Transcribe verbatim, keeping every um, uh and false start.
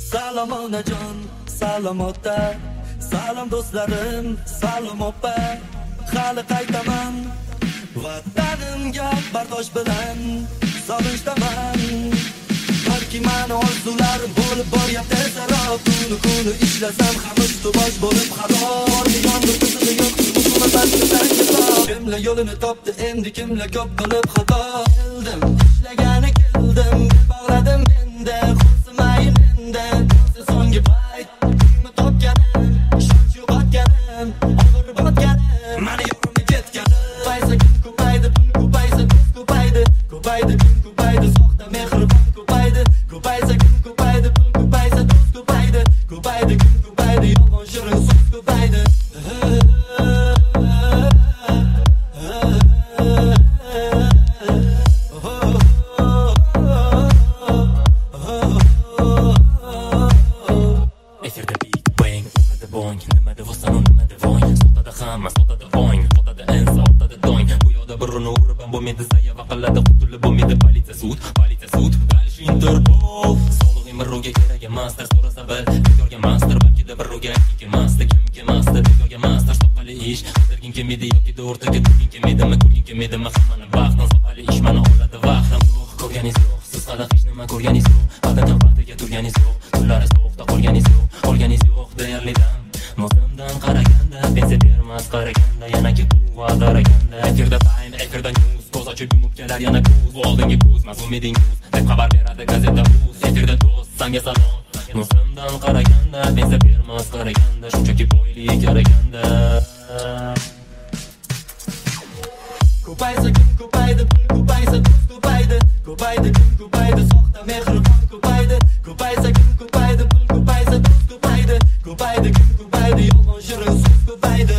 Salom onajon, salom ota, salom do'stlarim, salom opa. Hali qaytaman vatanimga bardosh bilan solinchdaman. Balki mani orzularim bo'lib boryapti sarob. Kuni kuni ishlasam ham ustobosh bo'lib xarob. Yondir qizig'i yo'q, umuman tashlab kimla yo'lini topdi, endi kimla ko'p qilib xato. Keldim, ishlagani keldim, bog'ladim menda, xursimay menda. So'nggi payt kimni topganim, ishonch yo'qotganim, og'ir botganim, mani yo'limni ketganim. Ko'paysa kun ko'paydi, pul ko'paysa do'st ko'paydi, ko'paydi kun ko'paydi, soxta mehribon ko'paydi, ko'paysa kun ko'paydi, pul ko'paysa do'st ko'paydi, ko'paydi kun ko'paydi, yolg'on shirin so'z ko'paydi. Bo'lmaydi saya va qiladi qutulib bo'lmaydi politsiya sud, politsiya sud, qalish Interpol. Sog'lig'im birovga kerak emasdir, so'rasa bil, bekorga emasdir, balki birovga aytging kelmasdi, kim kelmasdi, bekorga emasdir, soqali ish, qidirging kelmaydi yoki o'rtaga turging kelmaydimi, ko'rging kelmaydimi, hammani vaqtdan soqali ish mani oladi vaqtim yo'q, ko'rganingiz yo'q, siz hali hech nima ko'rganingiz yo'q, qadam vaqtiga turganingiz yo'q, tunlari sovuqda qolganingiz yo'q, qolganingiz yo'q, deyarli dam. Nosimdan qaraganda, pensiya bermas qaraganda, yana ki quvvat qaraganda, efirda time, efirda news, ko'z ochib yumib kelar yana ko'z, bu oldingi ko'z, mas'uliying ko'z, deb xabar beradi gazeta uz, efirda do'st, sanga salom. Nosimdan qaraganda, pensiya bermas qaraganda, shunchaki boylik qaraganda. Ko'paysa kun ko'paydi, pul ko'paysa do'st ko'paydi, ko'paydi kun ko'paydi, soxta mehribon ko'paydi, ko'paysa kun ko'paydi, pul ko'paysa do'st ko'paydi, ko'paydi kun ko'paydi, yolg'on shirin so'z ko'paydi.